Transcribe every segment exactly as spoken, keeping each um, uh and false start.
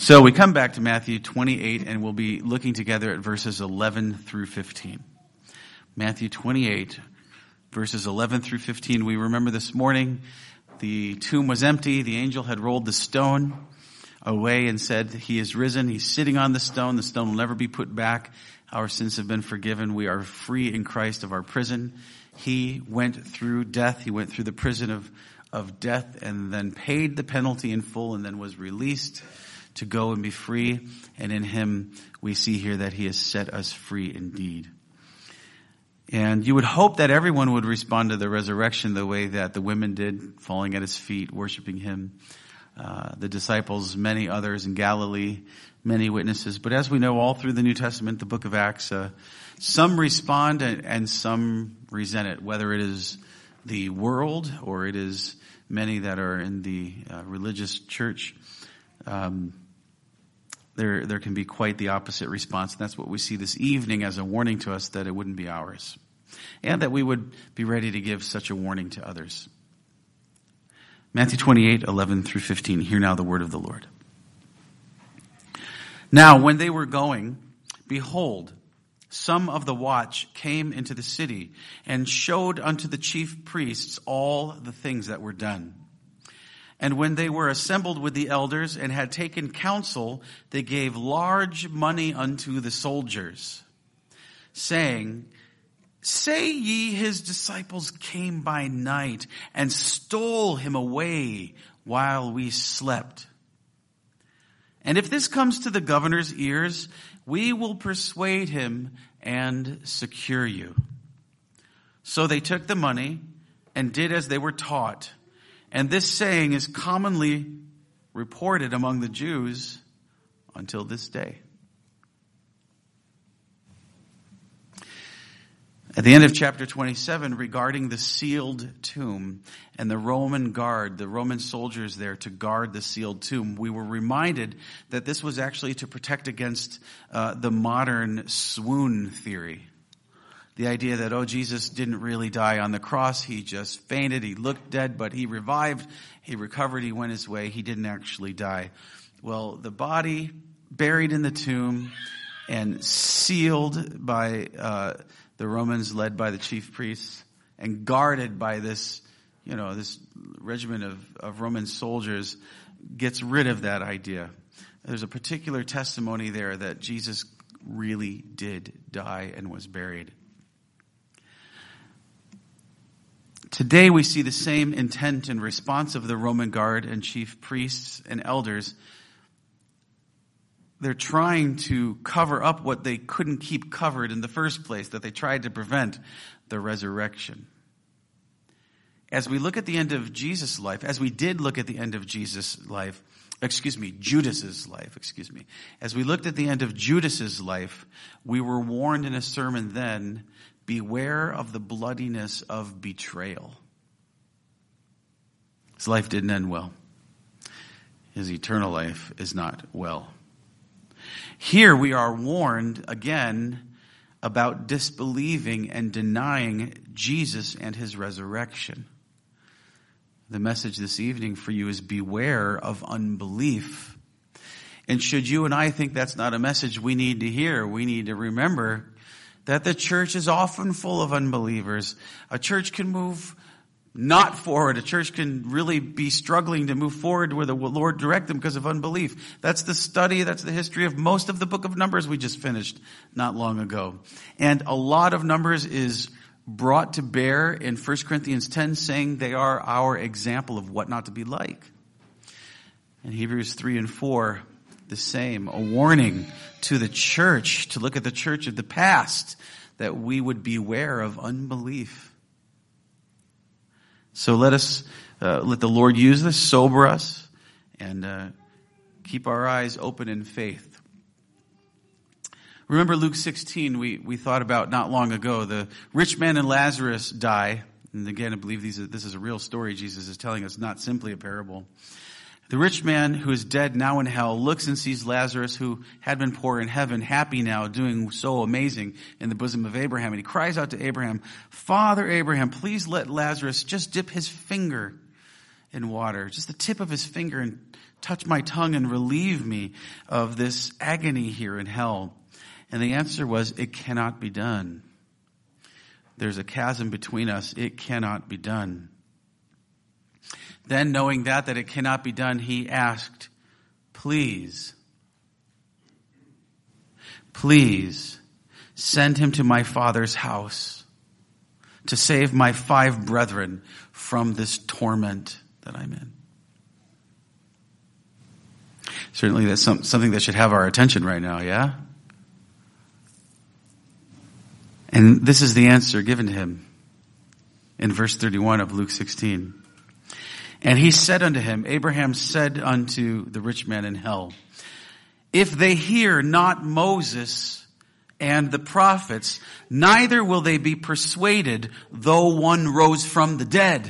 So we come back to Matthew twenty-eight, and we'll be looking together at verses eleven through fifteen. Matthew twenty-eight, verses eleven through fifteen. We remember this morning the tomb was empty. The angel had rolled the stone away and said, he is risen. He's sitting on the stone. The stone will never be put back. Our sins have been forgiven. We are free in Christ of our prison. He went through death. He went through the prison of, of death and then paid the penalty in full and then was released to go and be free. And in him, we see here that he has set us free indeed. And you would hope that everyone would respond to the resurrection the way that the women did, falling at his feet, worshiping him. Uh, the disciples, many others in Galilee, many witnesses. But as we know all through the New Testament, the book of Acts, uh, some respond and, and some resent it, whether it is the world or it is many that are in the uh, religious church. Um, there, there can be quite the opposite response. And that's what we see this evening as a warning to us that it wouldn't be ours. And that we would be ready to give such a warning to others. Matthew twenty-eight, eleven through fifteen. Hear now the word of the Lord. Now, when they were going, behold, some of the watch came into the city and showed unto the chief priests all the things that were done. And when they were assembled with the elders and had taken counsel, they gave large money unto the soldiers, saying, say ye his disciples came by night and stole him away while we slept. And if this comes to the governor's ears, we will persuade him and secure you. So they took the money and did as they were taught. And this saying is commonly reported among the Jews until this day. At the end of chapter twenty-seven, regarding the sealed tomb and the Roman guard, the Roman soldiers there to guard the sealed tomb, we were reminded that this was actually to protect against uh, the modern swoon theory. The idea that, oh, Jesus didn't really die on the cross. He just fainted. He looked dead, but he revived. He recovered. He went his way. He didn't actually die. Well, the body buried in the tomb and sealed by uh the Romans, led by the chief priests and guarded by this, you know, this regiment of, of Roman soldiers, gets rid of that idea. There's a particular testimony there that Jesus really did die and was buried. Today we see the same intent and response of the Roman guard and chief priests and elders. They're trying to cover up what they couldn't keep covered in the first place, that they tried to prevent the resurrection. As we look at the end of Jesus' life, as we did look at the end of Jesus' life, excuse me, Judas's life, excuse me. As we looked at the end of Judas's life, we were warned in a sermon then, beware of the bloodiness of betrayal. His life didn't end well. His eternal life is not well. Here we are warned again about disbelieving and denying Jesus and his resurrection. The message this evening for you is beware of unbelief. And should you and I think that's not a message we need to hear, we need to remember that the church is often full of unbelievers. A church can move not forward. A church can really be struggling to move forward where the Lord direct them because of unbelief. That's the study, that's the history of most of the book of Numbers we just finished not long ago. And a lot of Numbers is brought to bear in First Corinthians ten, saying they are our example of what not to be like. And Hebrews three and four, the same, a warning to the church, to look at the church of the past, that we would beware of unbelief. So let us, uh, let the Lord use this, sober us, and uh, keep our eyes open in faith. Remember Luke sixteen, we, we thought about not long ago. The rich man and Lazarus die. And again, I believe these are, this is a real story Jesus is telling us, not simply a parable. The rich man who is dead now in hell looks and sees Lazarus, who had been poor in heaven, happy now, doing so amazing in the bosom of Abraham. And he cries out to Abraham, Father Abraham, please let Lazarus just dip his finger in water, just the tip of his finger, and touch my tongue and relieve me of this agony here in hell? And the answer was, it cannot be done. There's a chasm between us. It cannot be done. Then, knowing that, that it cannot be done, he asked, please, please send him to my Father's house to save my five brethren from this torment that I'm in. Certainly that's some, something that should have our attention right now, yeah? And this is the answer given to him in verse thirty-one of Luke sixteen. And he said unto him, Abraham said unto the rich man in hell, if they hear not Moses and the prophets, neither will they be persuaded, though one rose from the dead.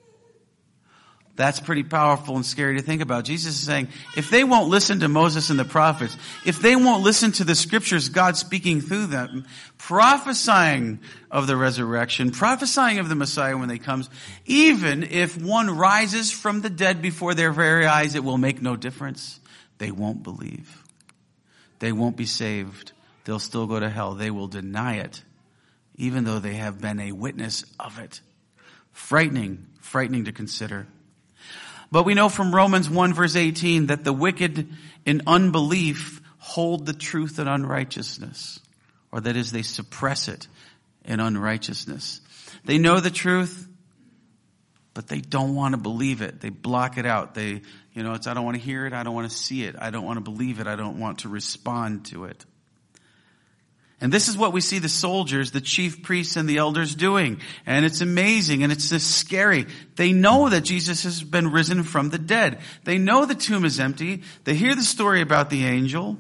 That's pretty powerful and scary to think about. Jesus is saying, if they won't listen to Moses and the prophets, if they won't listen to the scriptures, God speaking through them, prophesying of the resurrection, prophesying of the Messiah when he comes, even if one rises from the dead before their very eyes, it will make no difference. They won't believe. They won't be saved. They'll still go to hell. They will deny it, even though they have been a witness of it. Frightening, frightening to consider. But we know from Romans one verse eighteen that the wicked in unbelief hold the truth in unrighteousness. Or that is, they suppress it in unrighteousness. They know the truth, but they don't want to believe it. They block it out. They, you know, it's, I don't want to hear it. I don't want to see it. I don't want to believe it. I don't want to respond to it. And this is what we see the soldiers, the chief priests, and the elders doing. And it's amazing, and it's just scary. They know that Jesus has been risen from the dead. They know the tomb is empty. They hear the story about the angel.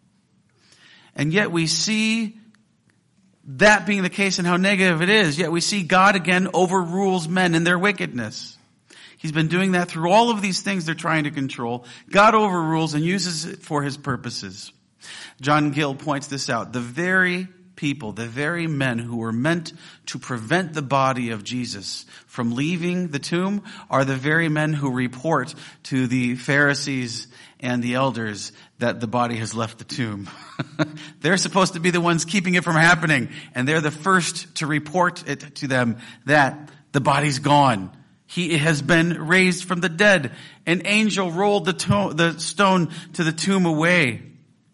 And yet we see that being the case and how negative it is. Yet we see God again overrules men in their wickedness. He's been doing that through all of these things they're trying to control. God overrules and uses it for his purposes. John Gill points this out. The very people, the very men who were meant to prevent the body of Jesus from leaving the tomb are the very men who report to the Pharisees and the elders that the body has left the tomb. They're supposed to be the ones keeping it from happening, and they're the first to report it to them that the body's gone. He has been raised from the dead. An angel rolled the, to- the stone to the tomb away.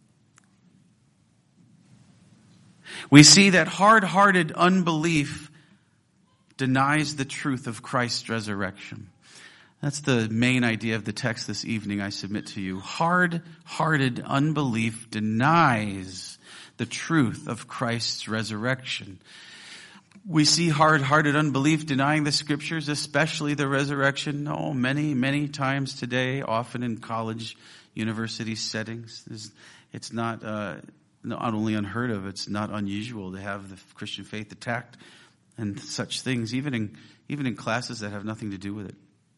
We see that hard-hearted unbelief denies the truth of Christ's resurrection. That's the main idea of the text this evening I submit to you. Hard-hearted unbelief denies the truth of Christ's resurrection. We see hard-hearted unbelief denying the scriptures, especially the resurrection. Oh, many, many times today, often in college, university settings. It's not... Uh, Not only unheard of, it's not unusual to have the Christian faith attacked and such things, even in even in classes that have nothing to do with it.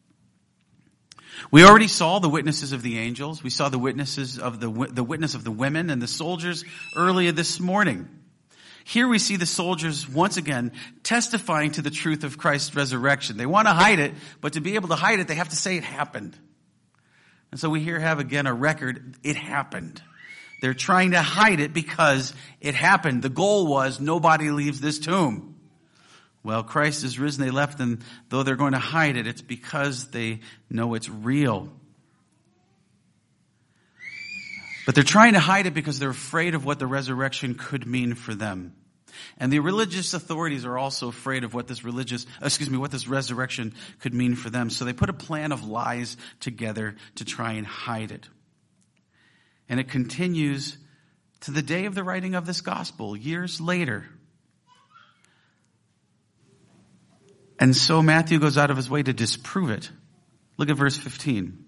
We already saw the witnesses of the angels. We saw the witnesses of the the witness of the women and the soldiers earlier this morning. Here we see the soldiers once again testifying to the truth of Christ's resurrection. They want to hide it, but to be able to hide it, they have to say it happened. And so we here have again a record. It happened. They're trying to hide it because it happened. The goal was nobody leaves this tomb. Well, Christ is risen, they left, and though they're going to hide it, it's because they know it's real. But they're trying to hide it because they're afraid of what the resurrection could mean for them. And the religious authorities are also afraid of what this religious, excuse me, what this resurrection could mean for them. So they put a plan of lies together to try and hide it. And it continues to the day of the writing of this gospel, years later. And so Matthew goes out of his way to disprove it. Look at verse fifteen.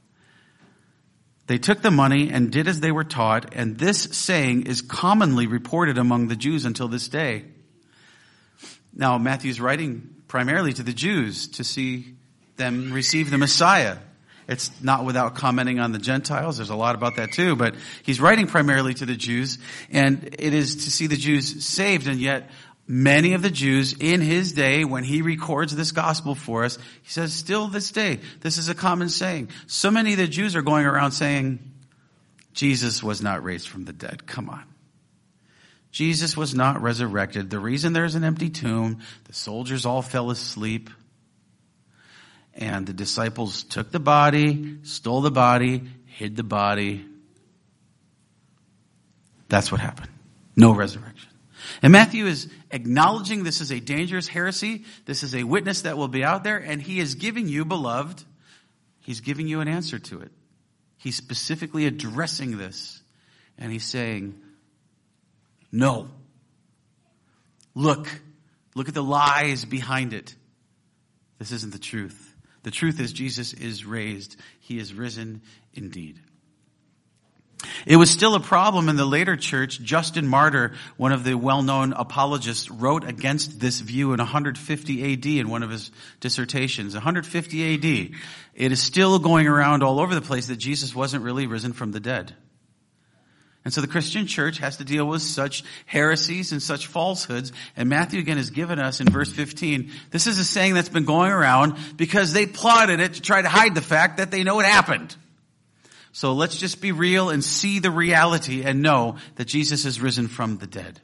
They took the money and did as they were taught, and this saying is commonly reported among the Jews until this day. Now, Matthew's writing primarily to the Jews to see them receive the Messiah. It's not without commenting on the Gentiles. There's a lot about that too, but he's writing primarily to the Jews, and it is to see the Jews saved, and yet many of the Jews in his day, when he records this gospel for us, he says, still this day, this is a common saying. So many of the Jews are going around saying, Jesus was not raised from the dead. Come on. Jesus was not resurrected. The reason there's an empty tomb, the soldiers all fell asleep, and the disciples took the body, stole the body, hid the body. That's what happened. No resurrection. And Matthew is acknowledging this is a dangerous heresy. This is a witness that will be out there, and he is giving you, beloved, he's giving you an answer to it. He's specifically addressing this, and he's saying, no. Look. Look at the lies behind it. This isn't the truth. The truth is Jesus is raised. He is risen indeed. It was still a problem in the later church. Justin Martyr, one of the well-known apologists, wrote against this view in one fifty A D in one of his dissertations. one fifty A D. It is still going around all over the place that Jesus wasn't really risen from the dead. And so the Christian church has to deal with such heresies and such falsehoods. And Matthew again has given us in verse fifteen, this is a saying that's been going around because they plotted it to try to hide the fact that they know it happened. So let's just be real and see the reality and know that Jesus is risen from the dead.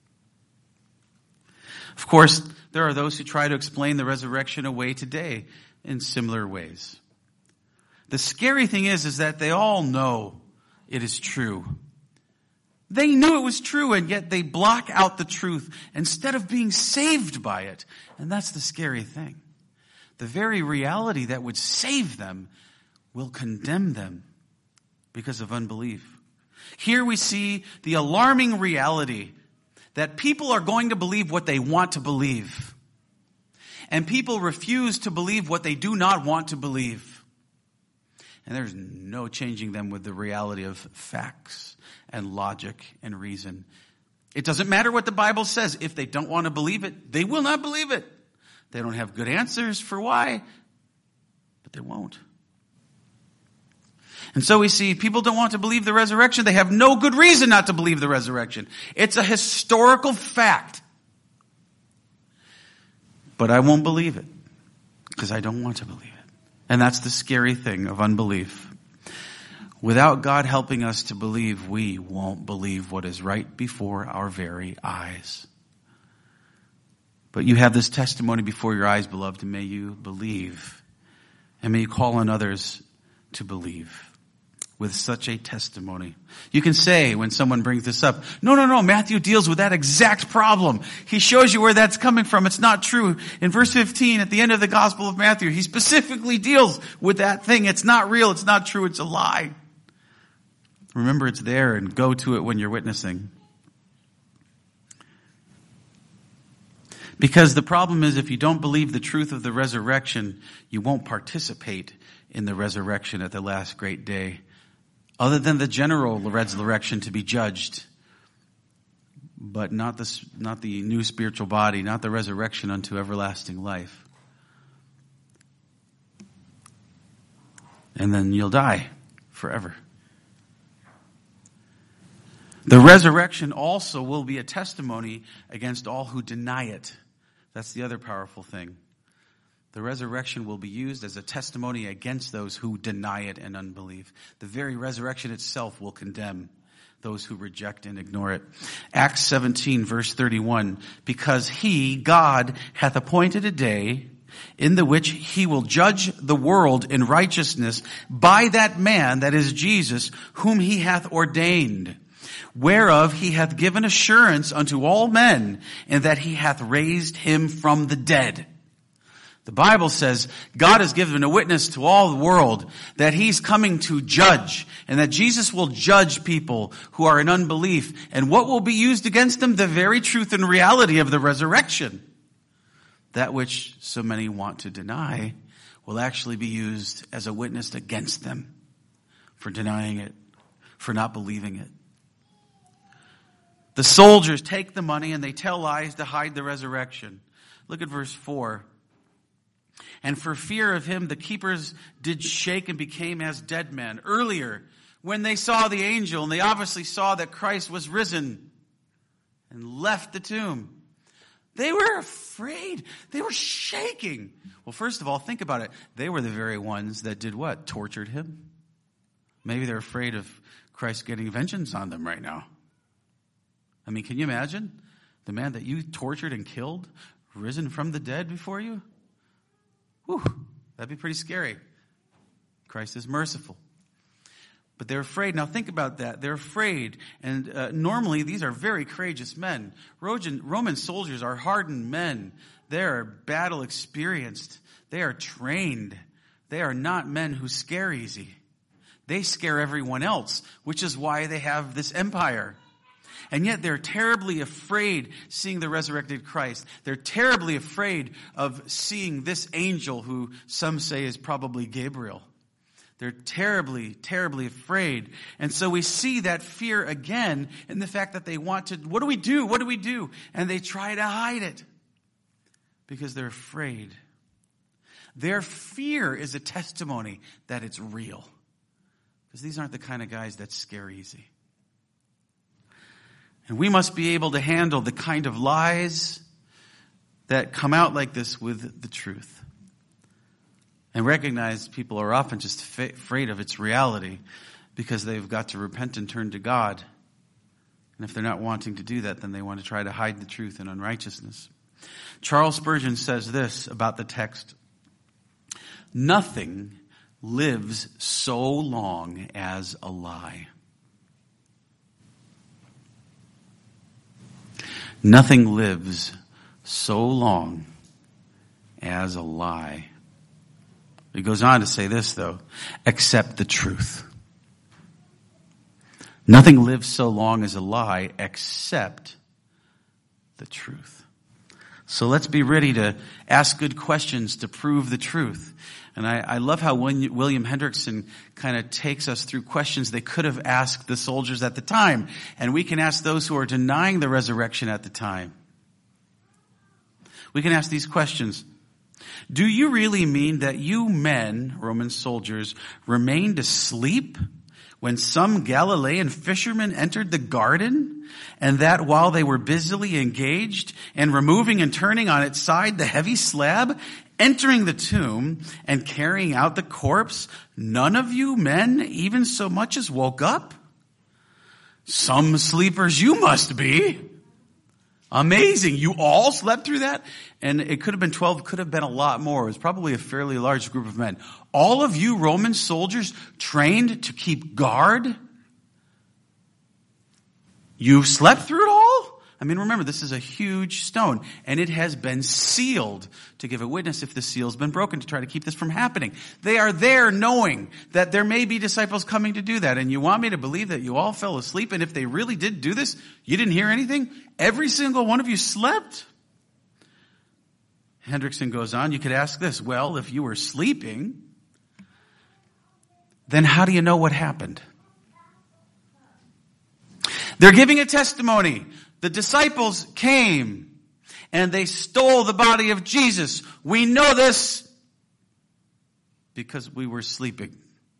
Of course, there are those who try to explain the resurrection away today in similar ways. The scary thing is, is that they all know it is true. They knew it was true, and yet they block out the truth instead of being saved by it. And that's the scary thing. The very reality that would save them will condemn them because of unbelief. Here we see the alarming reality that people are going to believe what they want to believe. And people refuse to believe what they do not want to believe. And there's no changing them with the reality of facts and logic and reason. It doesn't matter what the Bible says. If they don't want to believe it, they will not believe it. They don't have good answers for why, but they won't. And so we see people don't want to believe the resurrection. They have no good reason not to believe the resurrection. It's a historical fact. But I won't believe it because I don't want to believe it. And that's the scary thing of unbelief. Without God helping us to believe, we won't believe what is right before our very eyes. But you have this testimony before your eyes, beloved, and may you believe. And may you call on others to believe with such a testimony. You can say when someone brings this up, no, no, no, Matthew deals with that exact problem. He shows you where that's coming from. It's not true. In verse fifteen, at the end of the Gospel of Matthew, he specifically deals with that thing. It's not real. It's not true. It's a lie. Remember, it's there, and go to it when you're witnessing. Because the problem is, if you don't believe the truth of the resurrection, you won't participate in the resurrection at the last great day. Other than the general resurrection to be judged, but not the, not the new spiritual body, not the resurrection unto everlasting life. And then you'll die forever. The resurrection also will be a testimony against all who deny it. That's the other powerful thing. The resurrection will be used as a testimony against those who deny it and unbelieve. The very resurrection itself will condemn those who reject and ignore it. Acts seventeen, verse thirty-one, because he, God, hath appointed a day in the which he will judge the world in righteousness by that man, that is Jesus, whom he hath ordained, whereof he hath given assurance unto all men, and that he hath raised him from the dead. The Bible says God has given a witness to all the world that he's coming to judge, and that Jesus will judge people who are in unbelief. And what will be used against them? The very truth and reality of the resurrection. That which so many want to deny will actually be used as a witness against them for denying it, for not believing it. The soldiers take the money and they tell lies to hide the resurrection. Look at verse four. And for fear of him, the keepers did shake and became as dead men. Earlier, when they saw the angel, and they obviously saw that Christ was risen and left the tomb, They were afraid. They were shaking. Well, first of all, think about it. They were the very ones that did what? Tortured him. Maybe they're afraid of Christ getting vengeance on them right now. I mean, can you imagine? The man that you tortured and killed, risen from the dead before you? Whew, that'd be pretty scary. Christ is merciful. But they're afraid. Now think about that. They're afraid. And uh, normally these are very courageous men. Roman, Roman soldiers are hardened men. They are battle experienced. They are trained. They are not men who scare easy. They scare everyone else, which is why they have this empire. And yet they're terribly afraid seeing the resurrected Christ. They're terribly afraid of seeing this angel who some say is probably Gabriel. They're terribly, terribly afraid. And so we see that fear again in the fact that they want to, what do we do? What do we do? And they try to hide it because they're afraid. Their fear is a testimony that it's real. Because these aren't the kind of guys that scare easy. And we must be able to handle the kind of lies that come out like this with the truth. And recognize people are often just fa- afraid of its reality because they've got to repent and turn to God. And if they're not wanting to do that, then they want to try to hide the truth in unrighteousness. Charles Spurgeon says this about the text. Nothing lives so long as a lie. Nothing lives so long as a lie. He goes on to say this, though, except the truth. Nothing lives so long as a lie except the truth. So let's be ready to ask good questions to prove the truth. And I, I love how William Hendrickson kind of takes us through questions they could have asked the soldiers at the time. And we can ask those who are denying the resurrection at the time. We can ask these questions. Do you really mean that you men, Roman soldiers, remained asleep when some Galilean fishermen entered the garden, and that while they were busily engaged in removing and turning on its side the heavy slab, entering the tomb and carrying out the corpse, none of you men even so much as woke up? Some sleepers you must be. Amazing. You all slept through that? And it could have been twelve, could have been a lot more. It was probably a fairly large group of men. All of you Roman soldiers trained to keep guard? You slept through it all? I mean, remember, this is a huge stone, and it has been sealed to give a witness if the seal's been broken to try to keep this from happening. They are there knowing that there may be disciples coming to do that, and you want me to believe that you all fell asleep, and if they really did do this, you didn't hear anything? Every single one of you slept? Hendrickson goes on, you could ask this, well, if you were sleeping, then how do you know what happened? They're giving a testimony. The disciples came and they stole the body of Jesus. We know this because we were sleeping.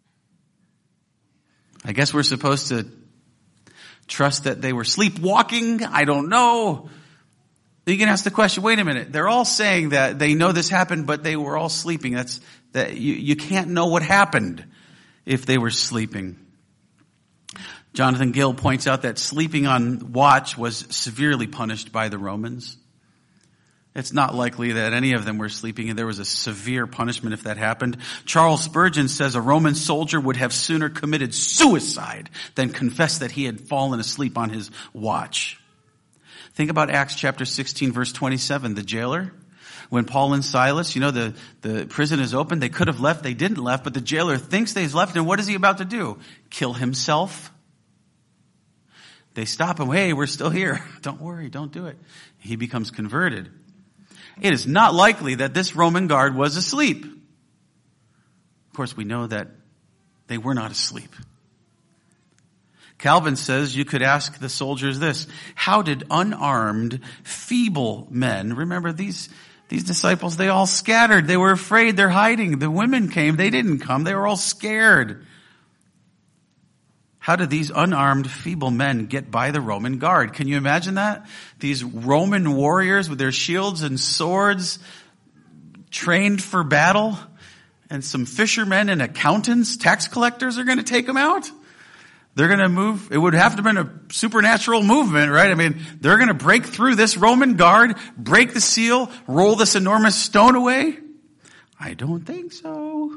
I guess we're supposed to trust that they were sleepwalking. I don't know. You can ask the question, wait a minute. They're all saying that they know this happened, but they were all sleeping. That's that you, you can't know what happened if they were sleeping. Jonathan Gill points out that sleeping on watch was severely punished by the Romans. It's not likely that any of them were sleeping, and there was a severe punishment if that happened. Charles Spurgeon says a Roman soldier would have sooner committed suicide than confess that he had fallen asleep on his watch. Think about Acts chapter sixteen, verse twenty-seven, the jailer. When Paul and Silas, you know, the, the prison is open. They could have left. They didn't left, but the jailer thinks they've left. And what is he about to do? Kill himself? They stop him. Hey, we're still here. Don't worry. Don't do it. He becomes converted. It is not likely that this Roman guard was asleep. Of course, we know that they were not asleep. Calvin says you could ask the soldiers this. How did unarmed, feeble men, remember these, these disciples, they all scattered. They were afraid. They're hiding. The women came. They didn't come. They were all scared. How did these unarmed, feeble men get by the Roman guard? Can you imagine that? These Roman warriors with their shields and swords, trained for battle, and some fishermen and accountants, tax collectors are going to take them out? They're going to move. It would have to have been a supernatural movement, right? I mean, they're going to break through this Roman guard, break the seal, roll this enormous stone away? I don't think so.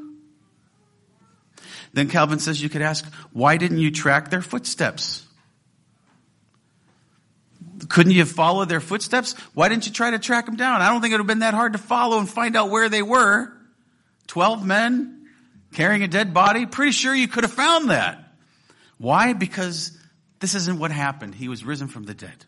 Then Calvin says you could ask, why didn't you track their footsteps? Couldn't you have followed their footsteps? Why didn't you try to track them down? I don't think it would have been that hard to follow and find out where they were. Twelve men carrying a dead body. Pretty sure you could have found that. Why? Because this isn't what happened. He was risen from the dead.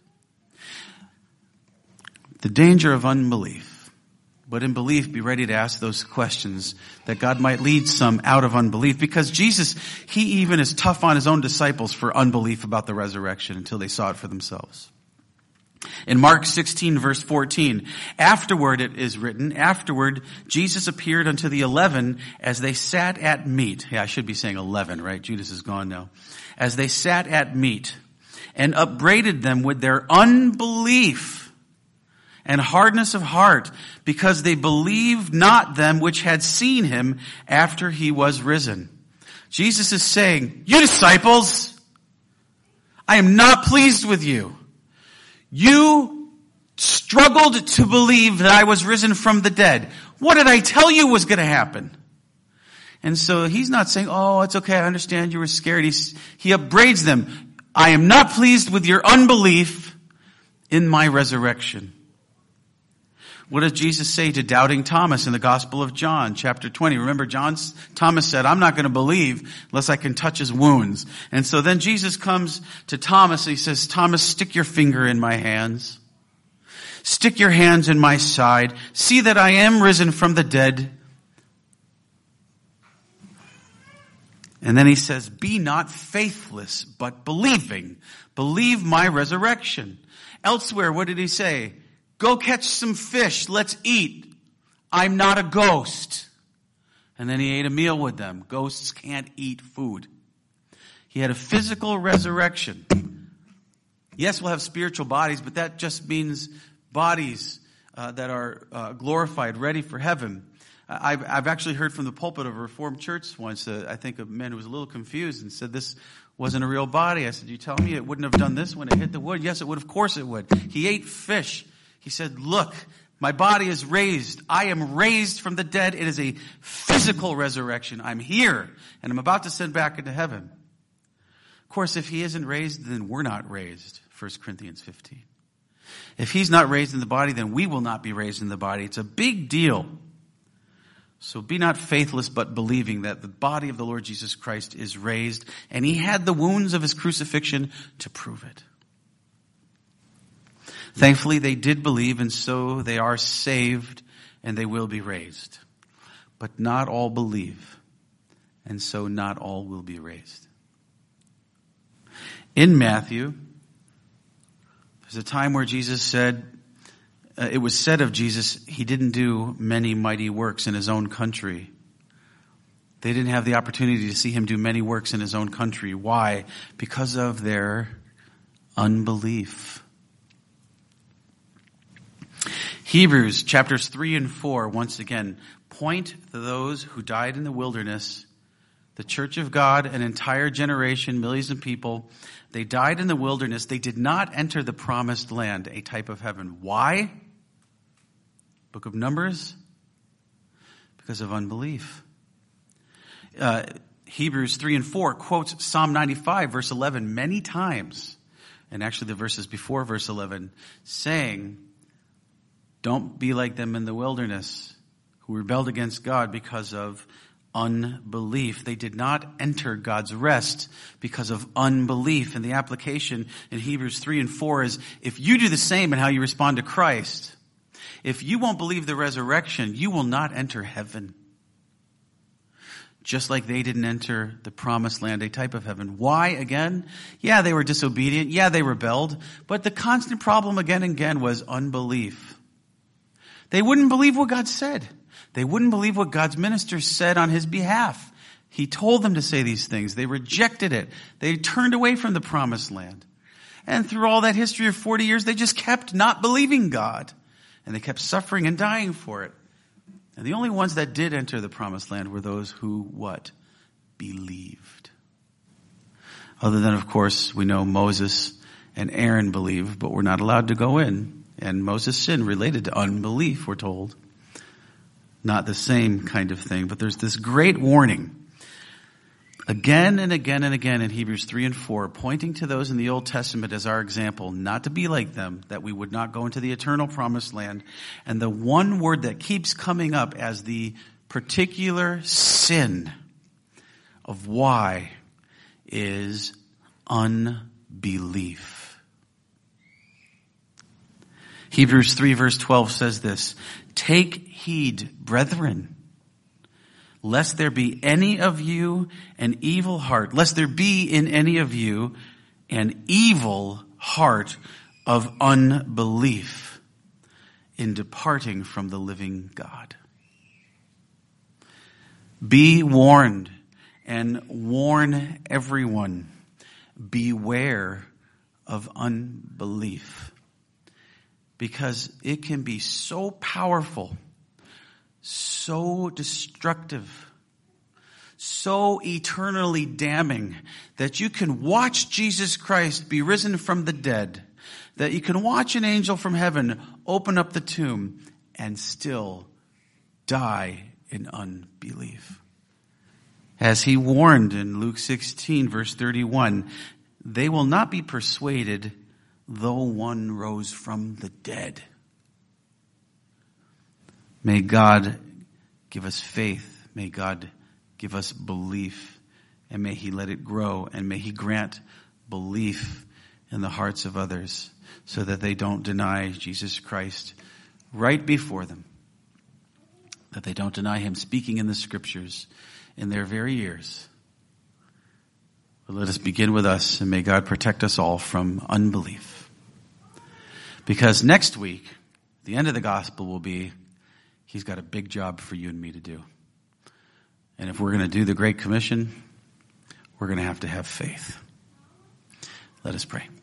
The danger of unbelief. But in belief, be ready to ask those questions that God might lead some out of unbelief. Because Jesus, he even is tough on his own disciples for unbelief about the resurrection until they saw it for themselves. In Mark sixteen verse fourteen, afterward it is written, afterward Jesus appeared unto the eleven as they sat at meat. Yeah, I should be saying eleven, right? Judas is gone now. As they sat at meat and upbraided them with their unbelief and hardness of heart, because they believed not them which had seen him after he was risen. Jesus is saying, you disciples, I am not pleased with you. You struggled to believe that I was risen from the dead. What did I tell you was going to happen? And so he's not saying, oh, it's okay, I understand you were scared. He's, he upbraids them. I am not pleased with your unbelief in my resurrection. What does Jesus say to doubting Thomas in the Gospel of John, chapter twenty? Remember, John, Thomas said, I'm not going to believe unless I can touch his wounds. And so then Jesus comes to Thomas and he says, Thomas, stick your finger in my hands. Stick your hands in my side. See that I am risen from the dead. And then he says, be not faithless, but believing. Believe my resurrection. Elsewhere, what did he say? Go catch some fish. Let's eat. I'm not a ghost. And then he ate a meal with them. Ghosts can't eat food. He had a physical resurrection. Yes, we'll have spiritual bodies, but that just means bodies uh, that are uh, glorified, ready for heaven. I've, I've actually heard from the pulpit of a Reformed church once, uh, I think a man who was a little confused and said this wasn't a real body. I said, you tell me it wouldn't have done this when it hit the wood? Yes, it would. Of course it would. He ate fish. He said, look, my body is raised. I am raised from the dead. It is a physical resurrection. I'm here, and I'm about to send back into heaven. Of course, if he isn't raised, then we're not raised, First Corinthians fifteen. If he's not raised in the body, then we will not be raised in the body. It's a big deal. So be not faithless, but believing that the body of the Lord Jesus Christ is raised, and he had the wounds of his crucifixion to prove it. Thankfully, they did believe, and so they are saved, and they will be raised. But not all believe, and so not all will be raised. In Matthew, there's a time where Jesus said, uh, it was said of Jesus, he didn't do many mighty works in his own country. They didn't have the opportunity to see him do many works in his own country. Why? Because of their unbelief. Hebrews chapters three and four, once again, point to those who died in the wilderness, the church of God, an entire generation, millions of people. They died in the wilderness. They did not enter the promised land, a type of heaven. Why? Book of Numbers? Because of unbelief. Uh, Hebrews three and four quotes Psalm ninety-five, verse eleven, many times. And actually the verses before verse eleven, saying, don't be like them in the wilderness who rebelled against God because of unbelief. They did not enter God's rest because of unbelief. And the application in Hebrews three and four is, if you do the same in how you respond to Christ, if you won't believe the resurrection, you will not enter heaven. Just like they didn't enter the promised land, a type of heaven. Why again? Yeah, they were disobedient. Yeah, they rebelled. But the constant problem again and again was unbelief. They wouldn't believe what God said. They wouldn't believe what God's ministers said on his behalf. He told them to say these things. They rejected it. They turned away from the promised land. And through all that history of forty years, they just kept not believing God. And they kept suffering and dying for it. And the only ones that did enter the promised land were those who, what? Believed. Other than, of course, we know Moses and Aaron believed, but were not allowed to go in. And Moses' sin related to unbelief, we're told. Not the same kind of thing, but there's this great warning again and again and again in Hebrews three and four, pointing to those in the Old Testament as our example, not to be like them, that we would not go into the eternal promised land. And the one word that keeps coming up as the particular sin of why is unbelief. Hebrews three verse twelve says this, "Take heed, brethren, lest there be any of you an evil heart, lest there be in any of you an evil heart of unbelief in departing from the living God." Be warned and warn everyone. Beware of unbelief. Because it can be so powerful, so destructive, so eternally damning that you can watch Jesus Christ be risen from the dead, that you can watch an angel from heaven open up the tomb and still die in unbelief. As he warned in Luke sixteen verse thirty-one, they will not be persuaded though one rose from the dead. May God give us faith. May God give us belief. And may he let it grow. And may he grant belief in the hearts of others so that they don't deny Jesus Christ right before them. That they don't deny him speaking in the scriptures in their very ears. But let us begin with us, and may God protect us all from unbelief. Because next week, the end of the gospel will be, he's got a big job for you and me to do. And if we're going to do the Great Commission, we're going to have to have faith. Let us pray.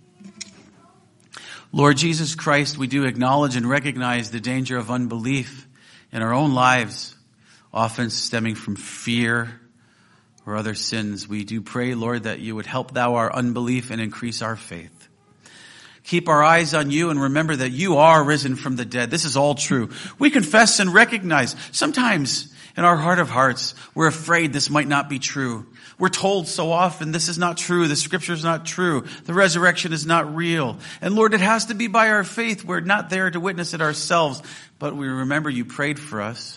Lord Jesus Christ, we do acknowledge and recognize the danger of unbelief in our own lives, often stemming from fear or other sins. We do pray, Lord, that you would help thou our unbelief and increase our faith. Keep our eyes on you and remember that you are risen from the dead. This is all true. We confess and recognize sometimes in our heart of hearts, we're afraid this might not be true. We're told so often this is not true. The scripture is not true. The resurrection is not real. And Lord, it has to be by our faith. We're not there to witness it ourselves, but we remember you prayed for us.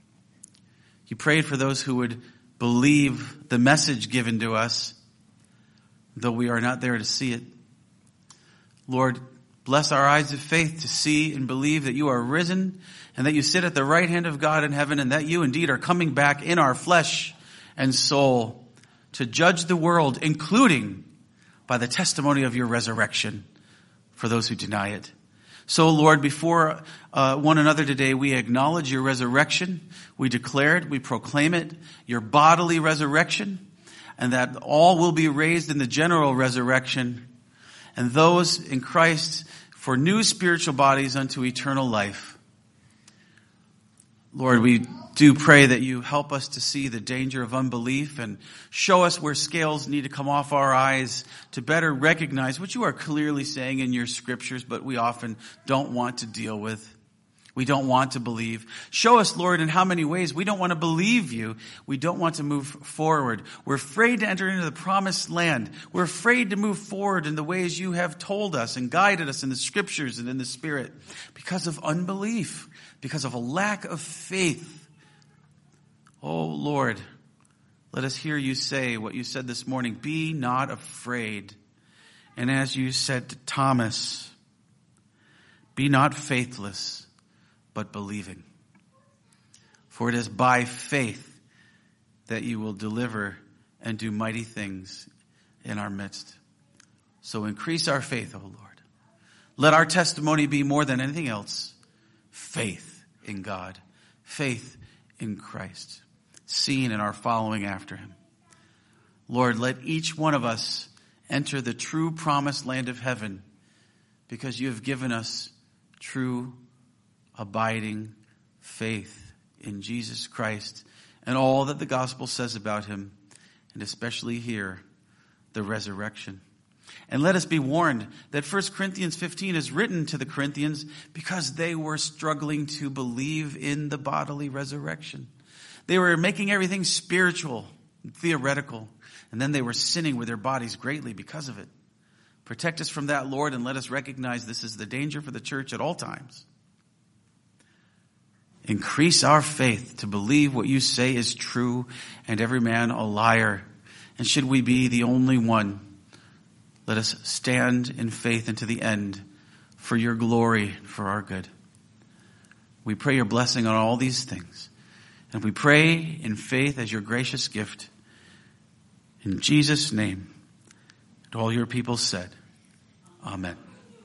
You prayed for those who would believe the message given to us, though we are not there to see it. Lord, bless our eyes of faith to see and believe that you are risen and that you sit at the right hand of God in heaven and that you indeed are coming back in our flesh and soul to judge the world, including by the testimony of your resurrection for those who deny it. So, Lord, before uh, one another today, we acknowledge your resurrection. We declare it. We proclaim it, your bodily resurrection, and that all will be raised in the general resurrection, and those in Christ for new spiritual bodies unto eternal life. Lord, we do pray that you help us to see the danger of unbelief and show us where scales need to come off our eyes to better recognize what you are clearly saying in your scriptures, but we often don't want to deal with. We don't want to believe. Show us, Lord, in how many ways we don't want to believe you. We don't want to move forward. We're afraid to enter into the promised land. We're afraid to move forward in the ways you have told us and guided us in the scriptures and in the Spirit because of unbelief, because of a lack of faith. Oh, Lord, let us hear you say what you said this morning. Be not afraid. And as you said to Thomas, be not faithless, but believing. For it is by faith that you will deliver and do mighty things in our midst. So increase our faith, O Lord. Let our testimony be more than anything else. Faith in God. Faith in Christ. Seen in our following after him. Lord, let each one of us enter the true promised land of heaven, because you have given us true, abiding faith in Jesus Christ and all that the gospel says about him, and especially here, the resurrection. And let us be warned that First Corinthians fifteen is written to the Corinthians because they were struggling to believe in the bodily resurrection. They were making everything spiritual, theoretical, and then they were sinning with their bodies greatly because of it. Protect us from that, Lord, and let us recognize this is the danger for the church at all times. Increase our faith to believe what you say is true, and every man a liar. And should we be the only one, let us stand in faith unto the end for your glory, for our good. We pray your blessing on all these things. And we pray in faith as your gracious gift. In Jesus' name. And all your people said, Amen.